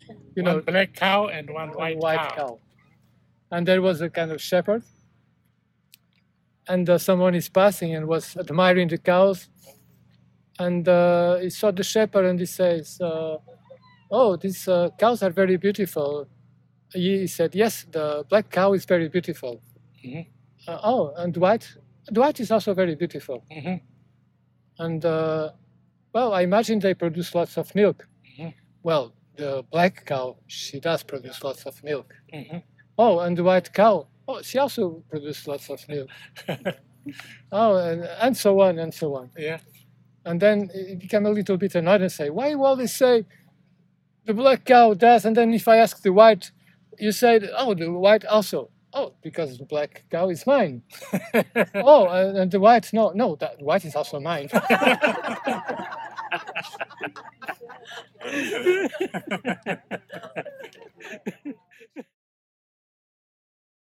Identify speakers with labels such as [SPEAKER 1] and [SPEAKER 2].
[SPEAKER 1] You
[SPEAKER 2] One
[SPEAKER 1] know,
[SPEAKER 2] black cow and one
[SPEAKER 1] a
[SPEAKER 2] white,
[SPEAKER 1] white
[SPEAKER 2] cow.
[SPEAKER 1] cow. And there was a kind of shepherd, and someone is passing and was admiring the cows, and he saw the shepherd and he says, "Oh, these cows are very beautiful." He said, "Yes, the black cow is very beautiful."
[SPEAKER 2] Mhm.
[SPEAKER 1] Oh, and the white is also very beautiful.
[SPEAKER 2] Mhm.
[SPEAKER 1] And well, I imagine they produce lots of milk.
[SPEAKER 2] Mhm.
[SPEAKER 1] Well, the black cow, she does produce lots of milk.
[SPEAKER 2] Mhm.
[SPEAKER 1] Oh, and the white cow, oh, she also produces lots of milk. Oh, and so on and so on.
[SPEAKER 2] Yeah.
[SPEAKER 1] And then it became a little bit annoyed and say, why you always say the black cow does, and then if I ask the white, you said, oh, the white also. Oh, because the black cow is mine. Oh, and the white, no, that white is also mine.